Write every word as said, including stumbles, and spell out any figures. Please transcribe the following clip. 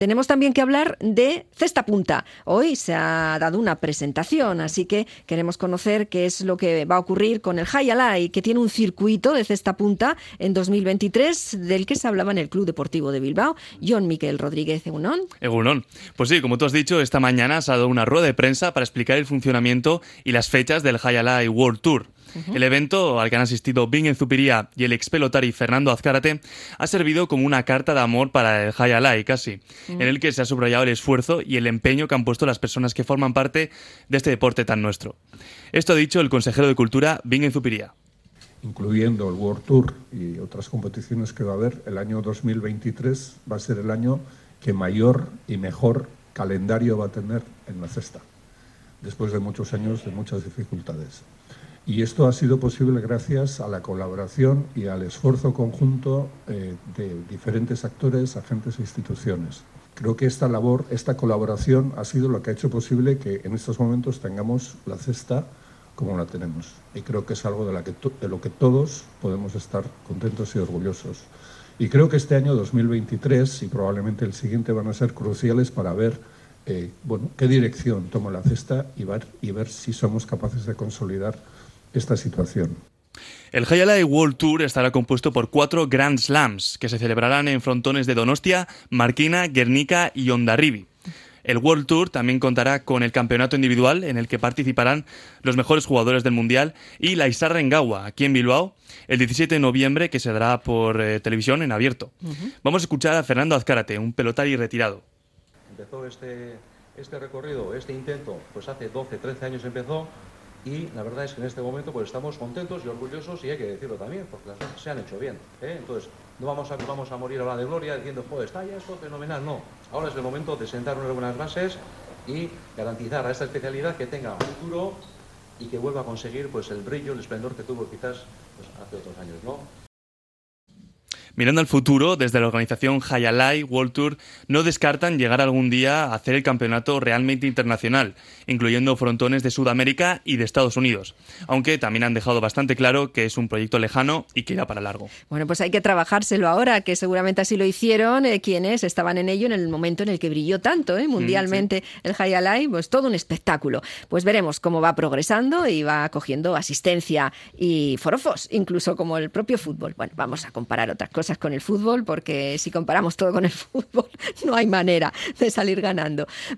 Tenemos también que hablar de cesta punta. Hoy se ha dado una presentación, así que queremos conocer qué es lo que va a ocurrir con el Jai Alai, que tiene un circuito de cesta punta en dos mil veintitrés, del que se hablaba en el Club Deportivo de Bilbao. Jon Miquel Rodríguez, egunon. Egunon. Pues sí, como tú has dicho, esta mañana se ha dado una rueda de prensa para explicar el funcionamiento y las fechas del Jai Alai World Tour. Uh-huh. El evento, al que han asistido Bingen Zupiria y el expelotari Fernando Azcárate, ha servido como una carta de amor para el Jai Alai, casi, uh-huh. en el que se ha subrayado el esfuerzo y el empeño que han puesto las personas que forman parte de este deporte tan nuestro. Esto ha dicho el consejero de Cultura, Bingen Zupiria. Incluyendo el World Tour y otras competiciones que va a haber, el año dos mil veintitrés va a ser el año que mayor y mejor calendario va a tener en la cesta, después de muchos años de muchas dificultades. Y esto ha sido posible gracias a la colaboración y al esfuerzo conjunto eh, de diferentes actores, agentes e instituciones. Creo que esta labor, esta colaboración ha sido lo que ha hecho posible que en estos momentos tengamos la cesta como la tenemos. Y creo que es algo de, la que to- de lo que todos podemos estar contentos y orgullosos. Y creo que este año dos mil veintitrés y probablemente el siguiente van a ser cruciales para ver eh, bueno, qué dirección toma la cesta y ver, y ver si somos capaces de consolidar esta situación. El Jai Alai World Tour estará compuesto por cuatro Grand Slams que se celebrarán en frontones de Donostia, Markina, Guernica y Hondarribia. El World Tour también contará con el campeonato individual en el que participarán los mejores jugadores del Mundial y la Izarra en Gaua, aquí en Bilbao, el diecisiete de noviembre, que se dará por eh, televisión en abierto. Uh-huh. Vamos a escuchar a Fernando Azcárate, un pelotari retirado. Empezó este, este recorrido, este intento, pues hace doce, trece años empezó. Y la verdad es que en este momento pues estamos contentos y orgullosos, y hay que decirlo también, porque las cosas se han hecho bien, ¿eh? Entonces no vamos a, vamos a morir ahora de gloria diciendo, joder, está ya esto fenomenal, no. Ahora es el momento de sentar unas buenas bases y garantizar a esta especialidad que tenga futuro y que vuelva a conseguir pues el brillo, el esplendor que tuvo quizás pues, hace otros años, ¿no? Mirando al futuro, desde la organización Jai Alai World Tour no descartan llegar algún día a hacer el campeonato realmente internacional, incluyendo frontones de Sudamérica y de Estados Unidos, aunque también han dejado bastante claro que es un proyecto lejano y que irá para largo. Bueno, pues hay que trabajárselo ahora, que seguramente así lo hicieron eh, quienes estaban en ello en el momento en el que brilló tanto, eh, mundialmente, mm, sí. el Jai Alai, pues todo un espectáculo. Pues veremos cómo va progresando y va cogiendo asistencia y forofos, incluso como el propio fútbol. Bueno, vamos a comparar otras cosas con el fútbol, porque si comparamos todo con el fútbol no hay manera de salir ganando.